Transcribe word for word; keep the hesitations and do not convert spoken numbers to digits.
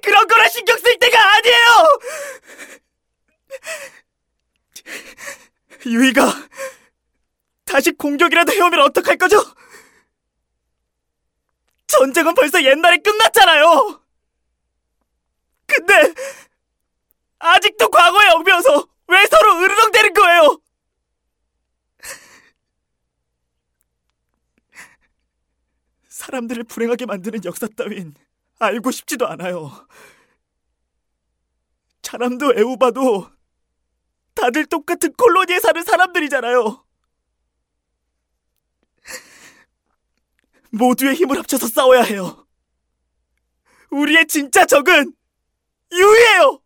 그런 거라 신경 쓸 때가 아니에요! 유이가 다시 공격이라도 해오면 어떡할 거죠? 전쟁은 벌써 옛날에 끝났잖아요! 근데 아직도 과거에 얽매여서 왜 서로 으르렁대는 거예요? 사람들을 불행하게 만드는 역사 따윈 알고 싶지도 않아요. 차람도 에우바도 다들 똑같은 콜로니에 사는 사람들이잖아요. 모두의 힘을 합쳐서 싸워야 해요. 우리의 진짜 적은 유이예요!